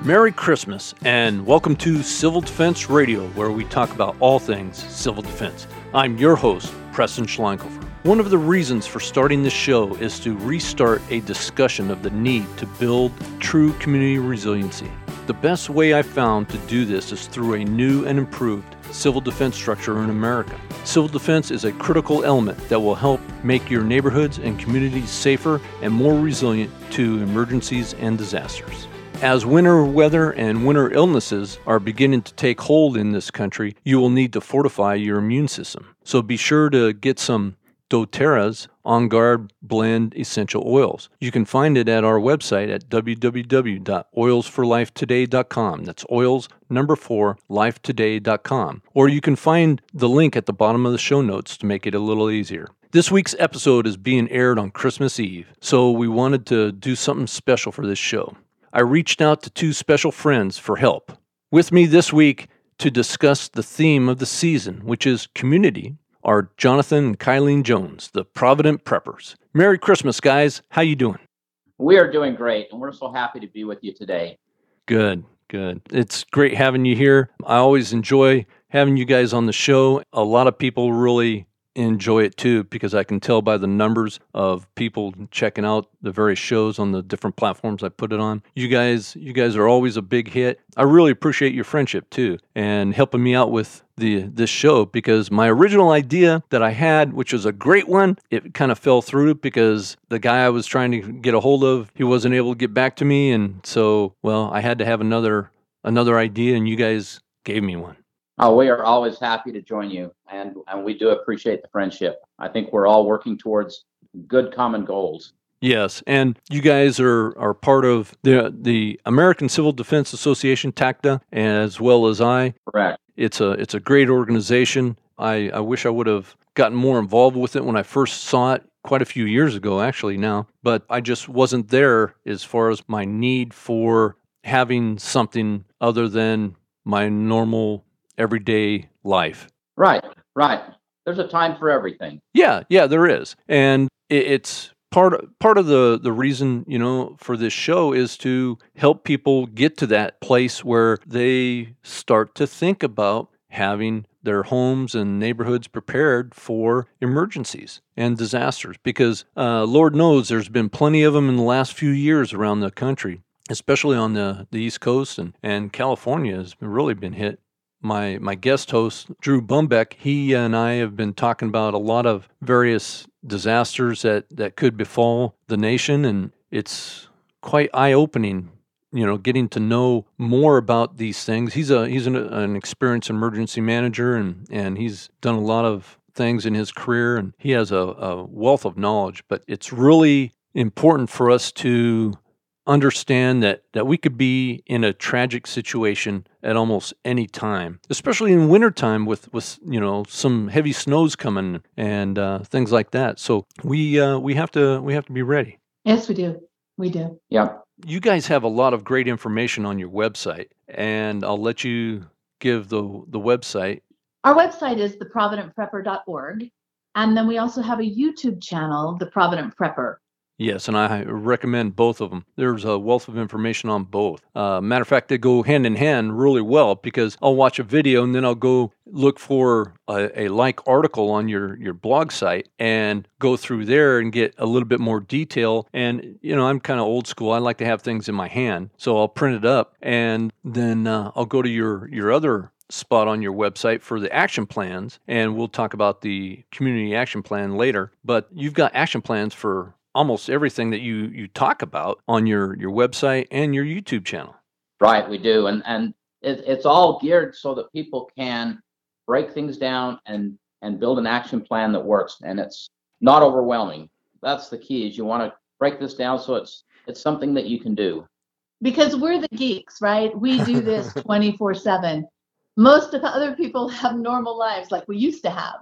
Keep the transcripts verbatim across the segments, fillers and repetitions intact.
Merry Christmas and welcome to Civil Defense Radio, where we talk about all things civil defense. I'm your host, Preston Schleinkhofer. One of the reasons for starting this show is to restart a discussion of the need to build true community resiliency. The best way I've found to do this is through a new and improved civil defense structure in America. Civil defense is a critical element that will help make your neighborhoods and communities safer and more resilient to emergencies and disasters. As winter weather and winter illnesses are beginning to take hold in this country, you will need to fortify your immune system. So be sure to get some doTERRA's On Guard Blend Essential Oils. You can find it at our website at w w w dot oils for life today dot com. That's oils, number four, life today dot com. Or you can find the link at the bottom of the show notes to make it a little easier. This week's episode is being aired on Christmas Eve, so we wanted to do something special for this show. I reached out to two special friends for help. With me this week to discuss the theme of the season, which is community, are Jonathan and Kylene Jones, the Provident Preppers. Merry Christmas, guys. How you doing? We are doing great, and we're so happy to be with you today. Good, good. It's great having you here. I always enjoy having you guys on the show. A lot of people really enjoy it too, because I can tell by the numbers of people checking out the various shows on the different platforms I put it on. You guys, you guys are always a big hit. I really appreciate your friendship too, and helping me out with the this show, because my original idea that I had, which was a great one, it kind of fell through because the guy I was trying to get a hold of, he wasn't able to get back to me, and so, well, I had to have another another idea, and you guys gave me one. Oh, we are always happy to join you, and, and we do appreciate the friendship. I think we're all working towards good common goals. Yes, and you guys are, are part of the the American Civil Defense Association, TACDA, as well as I. Correct. It's a it's a great organization. I, I wish I would have gotten more involved with it when I first saw it quite a few years ago, actually now, but I just wasn't there as far as my need for having something other than my normal everyday life. Right, right. There's a time for everything. Yeah, yeah, there is. And it, it's part part of the, the reason, you know, for this show is to help people get to that place where they start to think about having their homes and neighborhoods prepared for emergencies and disasters. Because uh, Lord knows there's been plenty of them in the last few years around the country, especially on the, the East Coast, and, and California has really been hit. My my guest host, Drew Bumbeck, he and I have been talking about a lot of various disasters that, that could befall the nation, and it's quite eye-opening, you know, getting to know more about these things. He's a he's an, an experienced emergency manager, and, and he's done a lot of things in his career, and he has a, a wealth of knowledge, but it's really important for us to understand that, that we could be in a tragic situation at almost any time, especially in wintertime with, with you know, some heavy snows coming and uh, things like that. So we uh, we have to we have to be ready. Yes, we do. We do. Yeah. You guys have a lot of great information on your website, and I'll let you give the the website. Our website is the provident prepper dot org, and then we also have a YouTube channel, The Provident Prepper. Yes, and I recommend both of them. There's a wealth of information on both. Uh, matter of fact, they go hand in hand really well, because I'll watch a video and then I'll go look for a, a like article on your, your blog site and go through there and get a little bit more detail. And, you know, I'm kind of old school. I like to have things in my hand. So I'll print it up, and then uh, I'll go to your, your other spot on your website for the action plans, and we'll talk about the community action plan later. But you've got action plans for almost everything that you, you talk about on your, your website and your YouTube channel. Right, we do. And and it, it's all geared so that people can break things down and, and build an action plan that works. And it's not overwhelming. That's the key, is you want to break this down so it's it's something that you can do. Because we're the geeks, right? We do this twenty-four seven. Most of the other people have normal lives like we used to have.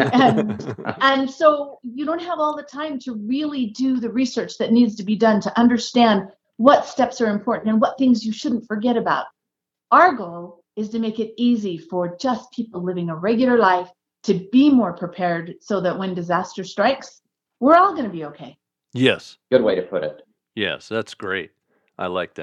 And, and so you don't have all the time to really do the research that needs to be done to understand what steps are important and what things you shouldn't forget about. Our goal is to make it easy for just people living a regular life to be more prepared, so that when disaster strikes, we're all going to be okay. Yes. Good way to put it. Yes, that's great. I like that.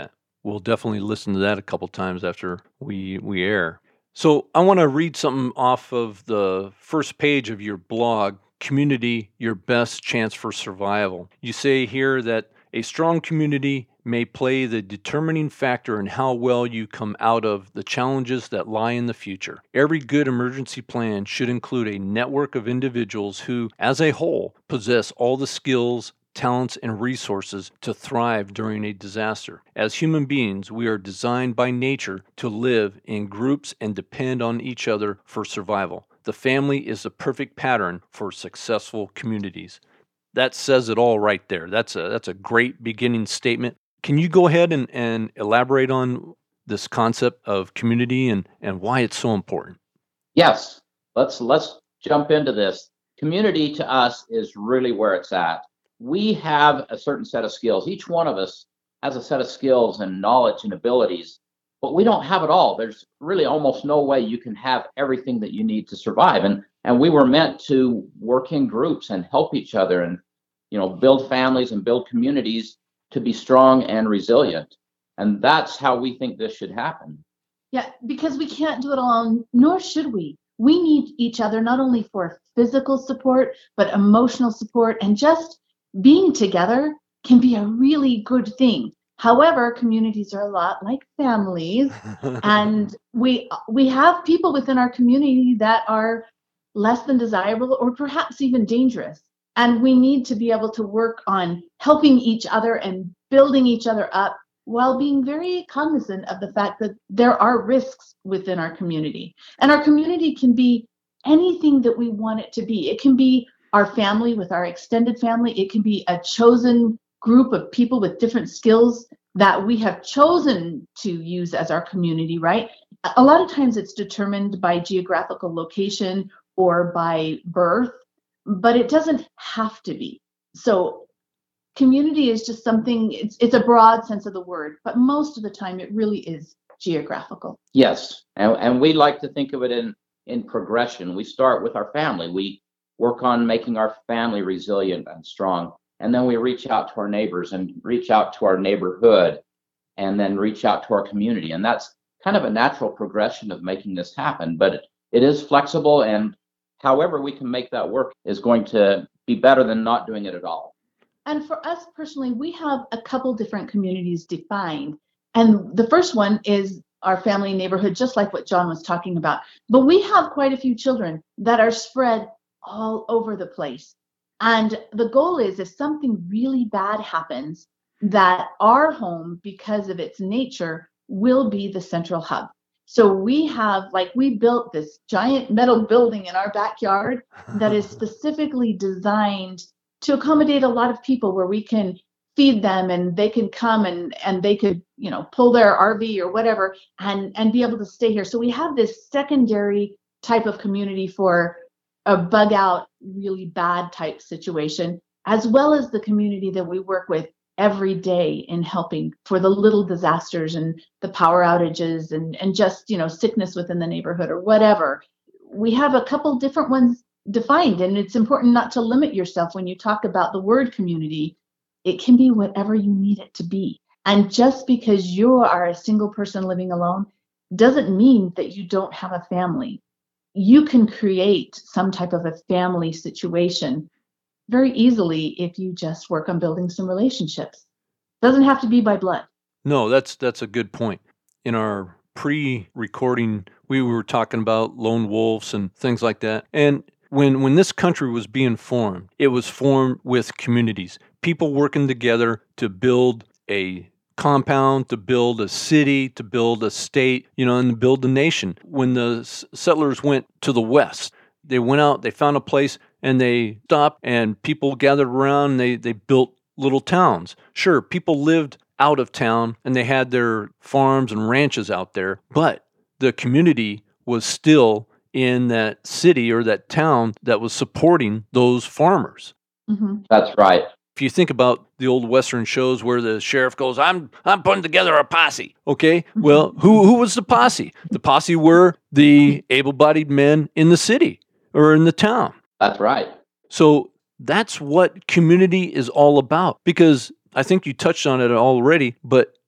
We'll definitely listen to that a couple times after we we air. So I want to read something off of the first page of your blog, Community, Your Best Chance for Survival. You say here that a strong community may play the determining factor in how well you come out of the challenges that lie in the future. Every good emergency plan should include a network of individuals who, as a whole, possess all the skills, talents, and resources to thrive during a disaster. As human beings, we are designed by nature to live in groups and depend on each other for survival. The family is the perfect pattern for successful communities. That says it all right there. That's a that's a great beginning statement. Can you go ahead and, and elaborate on this concept of community and, and why it's so important? Yes, let's let's jump into this. Community to us is really where it's at. We have a certain set of skills. Each one of us has a set of skills and knowledge and abilities, but we don't have it all. There's really almost no way you can have everything that you need to survive. And and we were meant to work in groups and help each other and, you know, build families and build communities to be strong and resilient. And that's how we think this should happen. Yeah, because we can't do it alone, nor should we. We need each other not only for physical support, but emotional support, and just being together can be a really good thing. However, communities are a lot like families, and we we have people within our community that are less than desirable or perhaps even dangerous. And we need to be able to work on helping each other and building each other up while being very cognizant of the fact that there are risks within our community. And our community can be anything that we want it to be. It can be our family with our extended family. It can be a chosen group of people with different skills that we have chosen to use as our community, right? A lot of times it's determined by geographical location or by birth, but it doesn't have to be. So community is just something, it's it's a broad sense of the word, but most of the time it really is geographical. Yes, and, and we like to think of it in, in progression. We start with our family. We work on making our family resilient and strong. And then we reach out to our neighbors and reach out to our neighborhood and then reach out to our community. And that's kind of a natural progression of making this happen, but it, it is flexible, and however we can make that work is going to be better than not doing it at all. And for us personally, we have a couple different communities defined. And the first one is our family neighborhood, just like what John was talking about. But we have quite a few children that are spread all over the place. And the goal is, if something really bad happens, that our home, because of its nature, will be the central hub. So we have, like, we built this giant metal building in our backyard that is specifically designed to accommodate a lot of people, where we can feed them and they can come and, and they could, you know, pull their R V or whatever and, and be able to stay here. So we have this secondary type of community for a bug out, really bad type situation, as well as the community that we work with every day in helping for the little disasters and the power outages and, and just, you know, sickness within the neighborhood or whatever. We have a couple different ones defined, and it's important not to limit yourself when you talk about the word community. It can be whatever you need it to be. And just because you are a single person living alone doesn't mean that you don't have a family. You can create some type of a family situation very easily if you just work on building some relationships. Doesn't have to be by blood. No, that's that's a good point. In our pre-recording, we were talking about lone wolves and things like that. And when when this country was being formed, it was formed with communities, people working together to build a compound, to build a city, to build a state, you know, and to build a nation. When the settlers went to the west, they went out, they found a place, and they stopped, and people gathered around, and they, they built little towns. Sure, people lived out of town, and they had their farms and ranches out there, but the community was still in that city or that town that was supporting those farmers. Mm-hmm. That's right. If you think about the old Western shows where the sheriff goes, I'm I'm putting together a posse. Okay, well, who who was the posse? The posse were the able-bodied men in the city or in the town. That's right. So that's what community is all about, because I think you touched on it already, but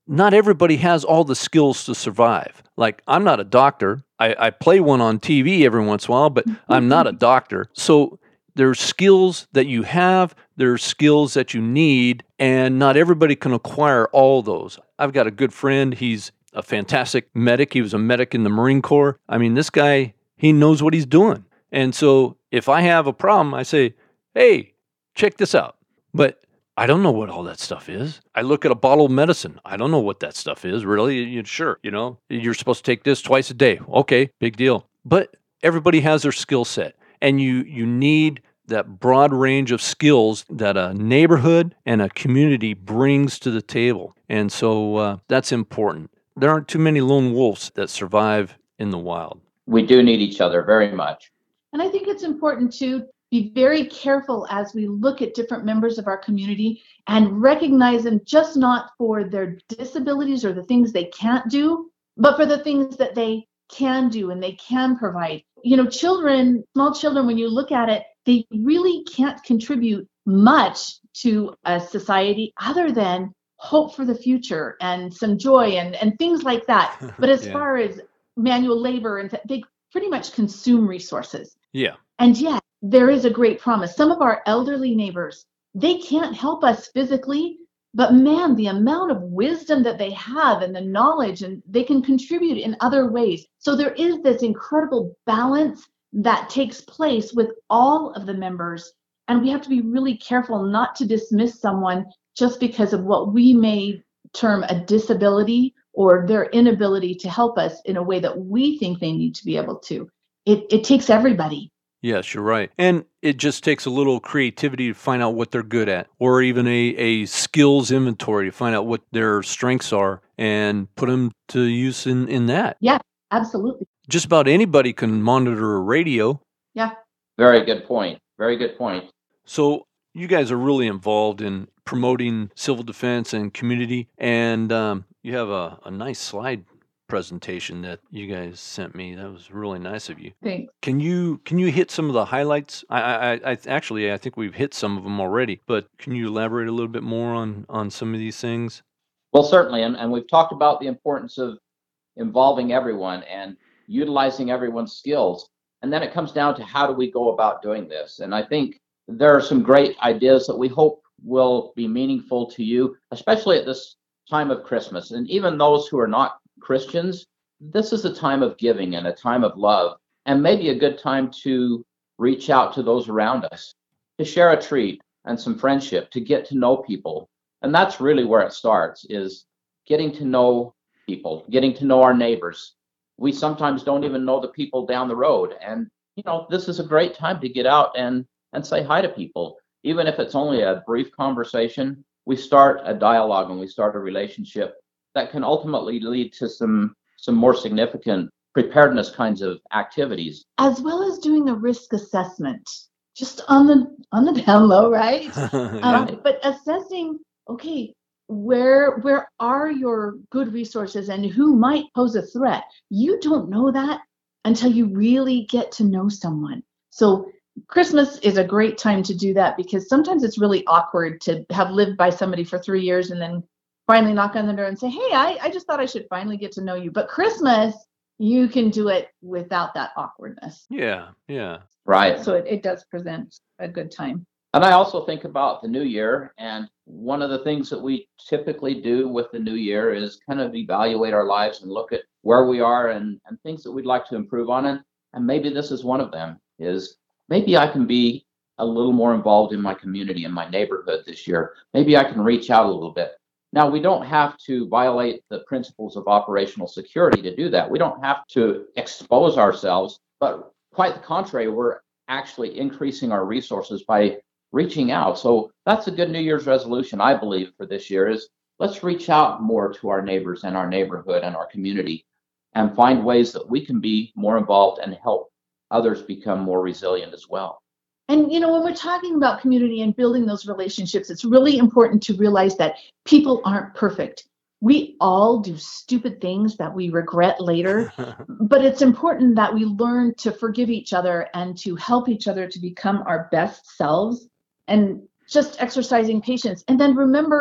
not everybody has all the skills to survive. Like, I'm not a doctor. I, I play one on T V every once in a while, but I'm not a doctor. So there's skills that you have, there's skills that you need, and not everybody can acquire all those. I've got a good friend. He's a fantastic medic. He was a medic in the Marine Corps. I mean, this guy, he knows what he's doing. And so if I have a problem, I say, hey, check this out. But I don't know what all that stuff is. I look at a bottle of medicine. I don't know what that stuff is, really. You, sure, you know, you're supposed to take this twice a day. Okay, big deal. But everybody has their skill set, and you you need that broad range of skills that a neighborhood and a community brings to the table. And so uh, that's important. There aren't too many lone wolves that survive in the wild. We do need each other very much. And I think it's important to be very careful as we look at different members of our community and recognize them just not for their disabilities or the things they can't do, but for the things that they can do and they can provide. You know, children, small children, when you look at it, they really can't contribute much to a society other than hope for the future and some joy and, and things like that. But as Yeah. far as manual labor, and th- they pretty much consume resources. Yeah. And yet, there is a great promise. Some of our elderly neighbors, they can't help us physically, but man, the amount of wisdom that they have and the knowledge, and they can contribute in other ways. So there is this incredible balance that takes place with all of the members. And we have to be really careful not to dismiss someone just because of what we may term a disability or their inability to help us in a way that we think they need to be able to. It, it takes everybody. Yes, you're right. And it just takes a little creativity to find out what they're good at, or even a, a skills inventory to find out what their strengths are and put them to use in, in that. Yeah, absolutely. Just about anybody can monitor a radio. Yeah. Very good point. Very good point. So you guys are really involved in promoting civil defense and community, and um, you have a, a nice slide presentation that you guys sent me. That was really nice of you. Thanks. Can you can you hit some of the highlights? I, I, I actually I think we've hit some of them already, but can you elaborate a little bit more on on some of these things? Well, certainly. And, and we've talked about the importance of involving everyone and utilizing everyone's skills. And then it comes down to how do we go about doing this? And I think there are some great ideas that we hope will be meaningful to you, especially at this time of Christmas. And even those who are not Christians, this is a time of giving and a time of love, and maybe a good time to reach out to those around us, to share a treat and some friendship, to get to know people. And that's really where it starts, is getting to know people, getting to know our neighbors. We sometimes don't even know the people down the road. And, you know, this is a great time to get out and, and say hi to people. Even if it's only a brief conversation, we start a dialogue and we start a relationship that can ultimately lead to some some more significant preparedness kinds of activities. As well as doing a risk assessment, just on the on the down low, right? Yeah. Um, but assessing, okay, where where are your good resources and who might pose a threat? You don't know that until you really get to know someone. So Christmas is a great time to do that, because sometimes it's really awkward to have lived by somebody for three years and then finally knock on the door and say, hey, I, I just thought I should finally get to know you. But Christmas, you can do it without that awkwardness. Yeah, yeah. Right. So it, it does present a good time. And I also think about the new year. And one of the things that we typically do with the new year is kind of evaluate our lives and look at where we are and, and things that we'd like to improve on. And, and maybe this is one of them, is maybe I can be a little more involved in my community, in my neighborhood this year. Maybe I can reach out a little bit. Now, we don't have to violate the principles of operational security to do that. We don't have to expose ourselves, but quite the contrary, we're actually increasing our resources by reaching out. So that's a good New Year's resolution, I believe, for this year, is let's reach out more to our neighbors and our neighborhood and our community and find ways that we can be more involved and help others become more resilient as well. And, you know, when we're talking about community and building those relationships, it's really important to realize that people aren't perfect. We all do stupid things that we regret later, but it's important that we learn to forgive each other and to help each other to become our best selves, and just exercising patience. And then remember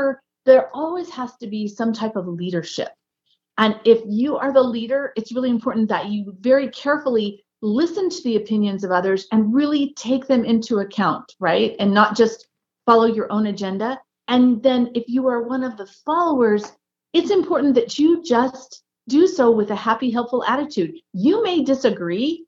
there always has to be some type of leadership. And if you are the leader, it's really important that you very carefully listen to the opinions of others and really take them into account, right? And not just follow your own agenda. And then if you are one of the followers, it's important that you just do so with a happy, helpful attitude. You may disagree,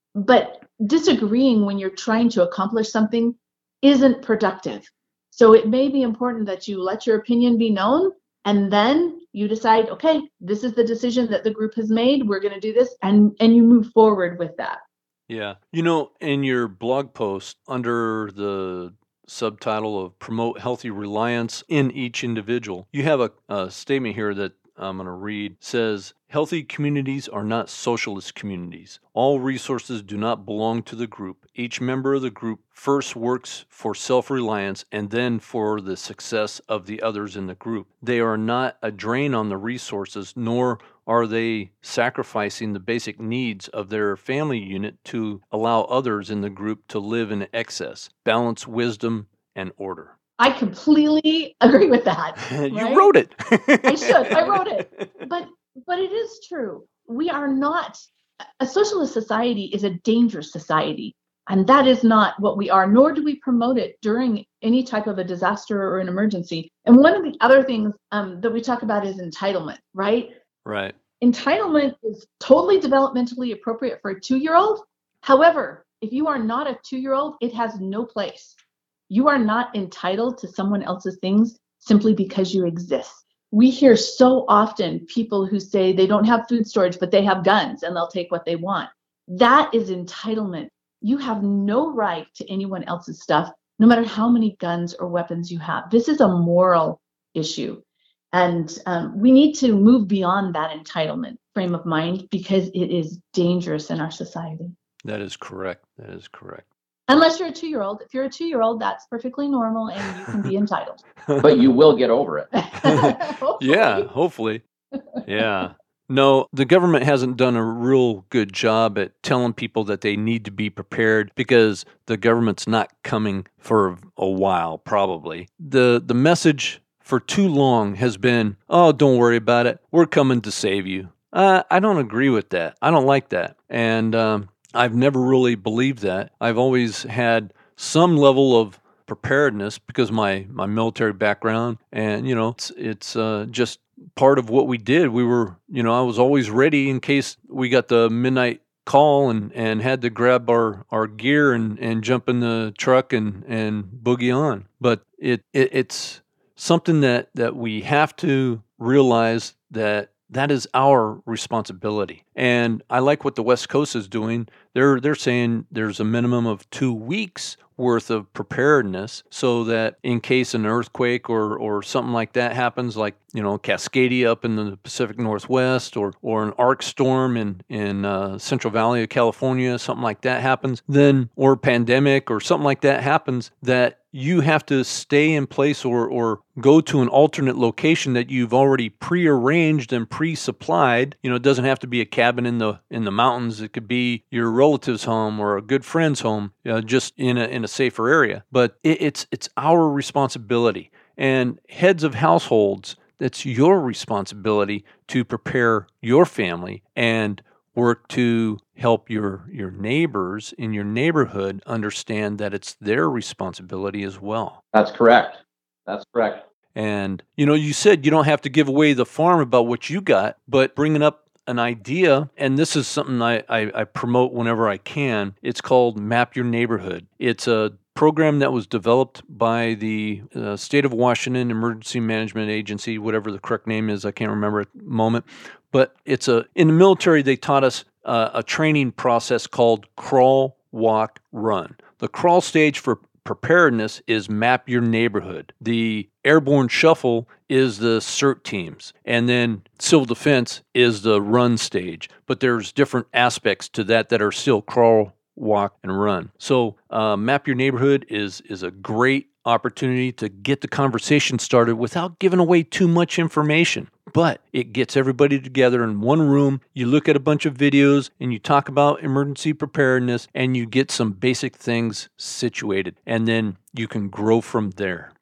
but disagreeing when you're trying to accomplish something isn't productive. So it may be important that you let your opinion be known, and then you decide, okay, this is the decision that the group has made. We're going to do this, and and you move forward with that. Yeah. You know, in your blog post under the subtitle of Promote Healthy Reliance in Each Individual, you have a, a statement here that I'm going to read. Says, healthy communities are not socialist communities. All resources do not belong to the group. Each member of the group first works for self-reliance and then for the success of the others in the group. They are not a drain on the resources, nor are they sacrificing the basic needs of their family unit to allow others in the group to live in excess. Balance, wisdom, and order. I completely agree with that. You right? wrote it. I should. I wrote it. But but it is true. We are not, a socialist society is a dangerous society. And that is not what we are, nor do we promote it during any type of a disaster or an emergency. And one of the other things um, that we talk about is entitlement, right? Right. Entitlement is totally developmentally appropriate for a two-year-old. However, if you are not a two-year-old, it has no place. You are not entitled to someone else's things simply because you exist. We hear so often people who say they don't have food storage, but they have guns and they'll take what they want. That is entitlement. You have no right to anyone else's stuff, no matter how many guns or weapons you have. This is a moral issue. And um, we need to move beyond that entitlement frame of mind because it is dangerous in our society. That is correct. That is correct. Unless you're a two-year-old. If you're a two-year-old, that's perfectly normal and you can be entitled. But you will get over it. Hopefully. Yeah, hopefully. Yeah. No, the government hasn't done a real good job at telling people that they need to be prepared because the government's not coming for a while, probably. The the message for too long has been, oh, don't worry about it. We're coming to save you. Uh, I don't agree with that. I don't like that. And um, I've never really believed that. I've always had some level of preparedness because my, my military background, and, you know, it's, it's uh, just part of what we did. We were, you know, I was always ready in case we got the midnight call and, and had to grab our, our gear and, and jump in the truck and, and boogie on. But it, it it's something that, that we have to realize that that is our responsibility. And I like what the West Coast is doing. They're they're saying there's a minimum of two weeks worth of preparedness so that in case an earthquake or or something like that happens, like, you know, Cascadia up in the Pacific Northwest or or an arc storm in, in uh, Central Valley of California, something like that happens, then, or a pandemic or something like that happens, that you have to stay in place or or go to an alternate location that you've already prearranged and pre-supplied. You know, it doesn't have to be a cabin in the in the mountains. It could be your relative's home or a good friend's home, you know, just in a in a safer area. But it, it's it's our responsibility. And heads of households, it's your responsibility to prepare your family and work to help your your neighbors in your neighborhood understand that it's their responsibility as well. That's correct. That's correct. And, you know, you said you don't have to give away the farm about what you got, but bringing up an idea, and this is something I, I, I promote whenever I can, it's called Map Your Neighborhood. It's a program that was developed by the uh, State of Washington Emergency Management Agency, whatever the correct name is, I can't remember at the moment. But it's a, in the military, they taught us uh, a training process called crawl, walk, run. The crawl stage for preparedness is map your neighborhood. The airborne shuffle is the CERT teams. And then civil defense is the run stage. But there's different aspects to that that are still crawl, walk, and run. So uh, map your neighborhood is is a great opportunity to get the conversation started without giving away too much information. But it gets everybody together in one room. You look at a bunch of videos and you talk about emergency preparedness and you get some basic things situated. And then you can grow from there.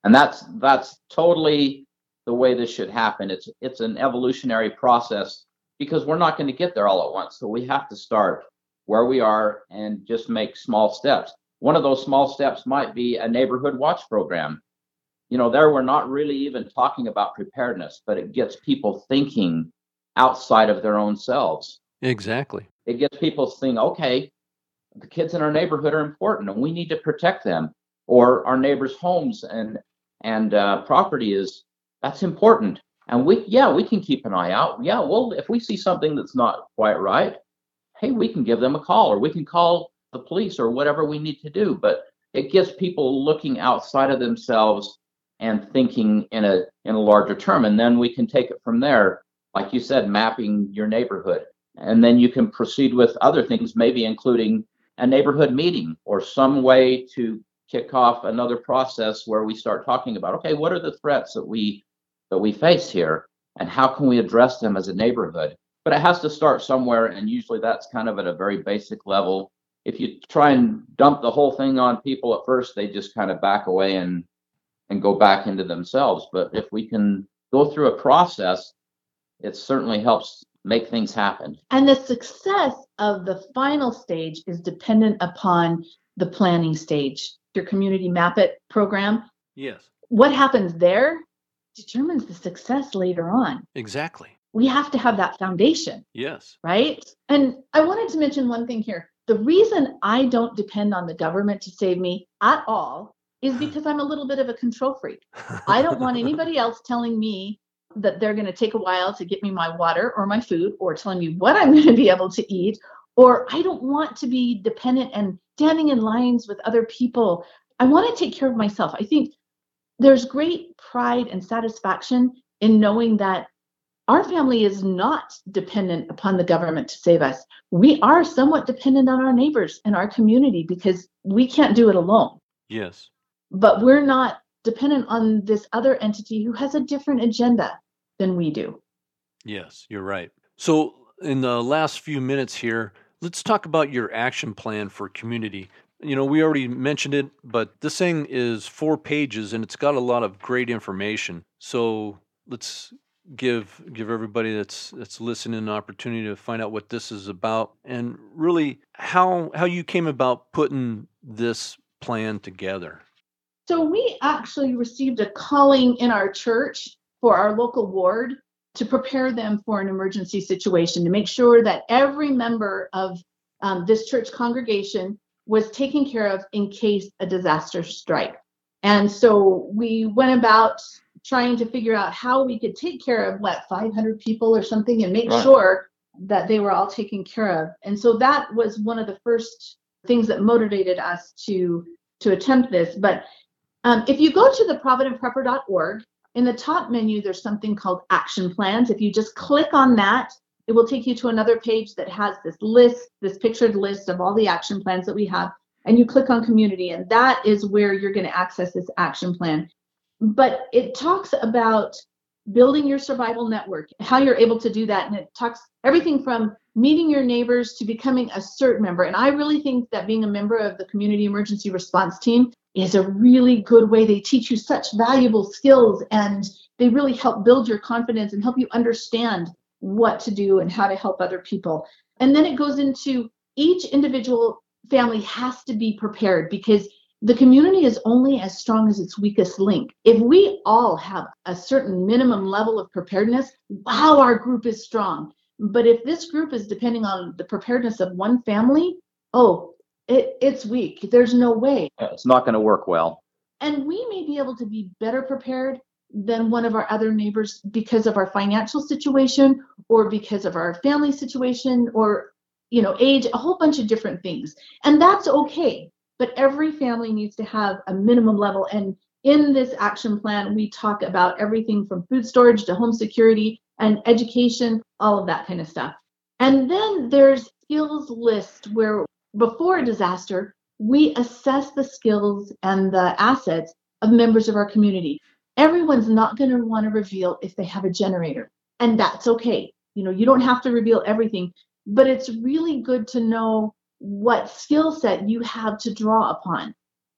And that's that's totally the way this should happen. It's it's an evolutionary process because we're not going to get there all at once. So we have to start where we are and just make small steps. One of those small steps might be a neighborhood watch program. You know, there we're not really even talking about preparedness, but it gets people thinking outside of their own selves. Exactly. It gets people thinking, okay, the kids in our neighborhood are important and we need to protect them, or our neighbors' homes and and uh, property is, that's important. And we, yeah, we can keep an eye out. Yeah, well, if we see something that's not quite right, hey, we can give them a call, or we can call the police, or whatever we need to do. But it gets people looking outside of themselves and thinking in a in a larger term, and then we can take it from there. Like you said, mapping your neighborhood, and then you can proceed with other things, maybe including a neighborhood meeting or some way to kick off another process where we start talking about, okay, what are the threats that we that we face here, and how can we address them as a neighborhood? But it has to start somewhere, and usually that's kind of at a very basic level. If you try and dump the whole thing on people at first, they just kind of back away and and go back into themselves. But if we can go through a process, it certainly helps make things happen. And the success of the final stage is dependent upon the planning stage. Your community map it program. Yes. What happens there determines the success later on. Exactly. We have to have that foundation. Yes. Right? And I wanted to mention one thing here. The reason I don't depend on the government to save me at all is because I'm a little bit of a control freak. I don't want anybody else telling me that they're going to take a while to get me my water or my food, or telling me what I'm going to be able to eat, or I don't want to be dependent and standing in lines with other people. I want to take care of myself. I think there's great pride and satisfaction in knowing that our family is not dependent upon the government to save us. We are somewhat dependent on our neighbors and our community because we can't do it alone. Yes. But we're not dependent on this other entity who has a different agenda than we do. Yes, you're right. So in the last few minutes here, let's talk about your action plan for community. You know, we already mentioned it, but this thing is four pages and it's got a lot of great information. So let's give give everybody that's that's listening an opportunity to find out what this is about, and really how how you came about putting this plan together. So we actually received a calling in our church for our local ward to prepare them for an emergency situation, to make sure that every member of um, this church congregation was taken care of in case a disaster strike. And so we went about trying to figure out how we could take care of, what, five hundred people or something, and make Right. sure that they were all taken care of. And so that was one of the first things that motivated us to, to attempt this. But um, if you go to the provident prepper dot org, in the top menu, there's something called action plans. If you just click on that, it will take you to another page that has this list, this pictured list of all the action plans that we have. And you click on community, and that is where you're going to access this action plan. But it talks about building your survival network, how you're able to do that. And it talks everything from meeting your neighbors to becoming a CERT member. And I really think that being a member of the Community Emergency Response Team is a really good way. They teach you such valuable skills, and they really help build your confidence and help you understand what to do and how to help other people. And then it goes into each individual family has to be prepared, because the community is only as strong as its weakest link. If we all have a certain minimum level of preparedness, wow, our group is strong. But if this group is depending on the preparedness of one family, oh, it, it's weak. There's no way. It's not going to work well. And we may be able to be better prepared than one of our other neighbors because of our financial situation, or because of our family situation, or, you know, age, a whole bunch of different things. And that's okay. But every family needs to have a minimum level. And in this action plan, we talk about everything from food storage to home security and education, all of that kind of stuff. And then there's skills list where before a disaster, we assess the skills and the assets of members of our community. Everyone's not going to want to reveal if they have a generator, and that's okay. You know, you don't have to reveal everything, but it's really good to know what skill set you have to draw upon.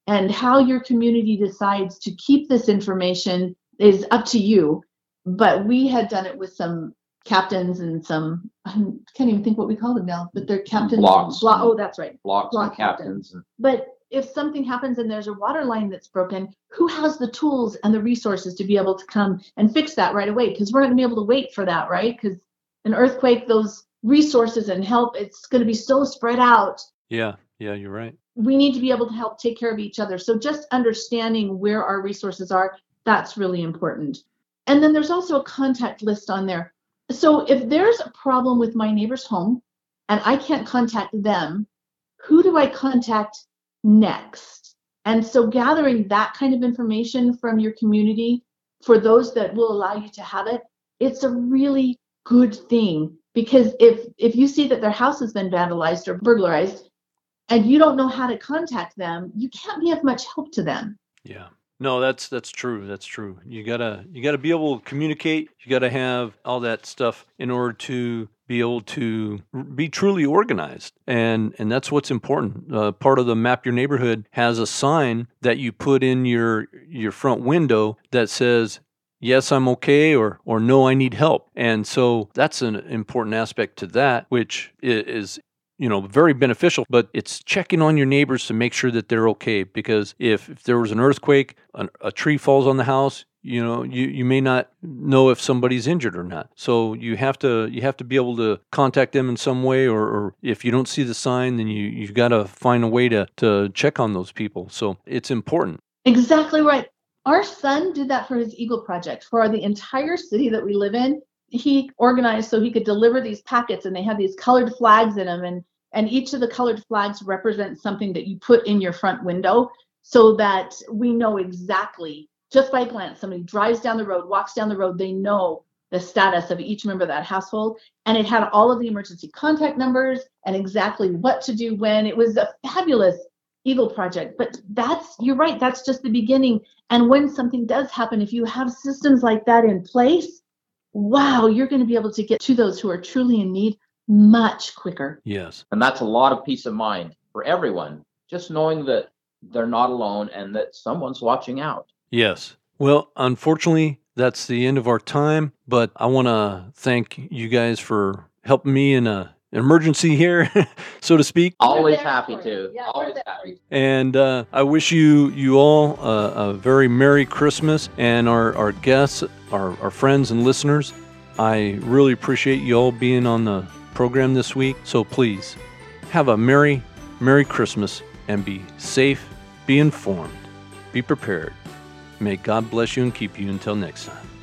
And how your community decides to keep this information is up to you. But we had done it with some captains and some, I can't even think what we call them now, but they're captains. Blocks. Blo- oh, that's right. Blocks Block and captains. And But if something happens and there's a water line that's broken, who has the tools and the resources to be able to come and fix that right away? Because we're not going to be able to wait for that, right? Because an earthquake, those resources and help, it's going to be so spread out. Yeah, yeah, you're right. We need to be able to help take care of each other. So just understanding where our resources are, that's really important. And then there's also a contact list on there. So if there's a problem with my neighbor's home and I can't contact them, who do I contact next? And so gathering that kind of information from your community for those that will allow you to have it, it's a really good thing. Because if if you see that their house has been vandalized or burglarized and you don't know how to contact them, you can't be of much help to them. Yeah. No, that's that's true. That's true. You gotta you gotta be able to communicate. You gotta have all that stuff in order to be able to be truly organized, and and that's what's important. Uh, part of the Map Your Neighborhood has a sign that you put in your your front window that says, yes, I'm okay, or or no, I need help. And so that's an important aspect to that, which is, you know, very beneficial, but it's checking on your neighbors to make sure that they're okay. Because if, if there was an earthquake, an, a tree falls on the house, you know, you, you may not know if somebody's injured or not. So you have to you have to be able to contact them in some way, or, or if you don't see the sign, then you, you've got to find a way to, to check on those people. So it's important. Exactly right. Our son did that for his Eagle Project. For the entire city that we live in, he organized so he could deliver these packets, and they had these colored flags in them, and and each of the colored flags represents something that you put in your front window, so that we know exactly, just by glance, somebody drives down the road, walks down the road, they know the status of each member of that household. And it had all of the emergency contact numbers and exactly what to do when. It was a fabulous Eagle Project. But that's, you're right, that's just the beginning. And when something does happen, if you have systems like that in place, wow, you're going to be able to get to those who are truly in need much quicker. Yes. And that's a lot of peace of mind for everyone, just knowing that they're not alone and that someone's watching out. Yes. Well, unfortunately, that's the end of our time, but I want to thank you guys for helping me in a emergency here, so to speak. Always happy to. Yeah, Always happy. And uh, I wish you you all uh, a very Merry Christmas, and our, our guests, our, our friends and listeners. I really appreciate you all being on the program this week. So please have a Merry, Merry Christmas, and be safe, be informed, be prepared. May God bless you and keep you until next time.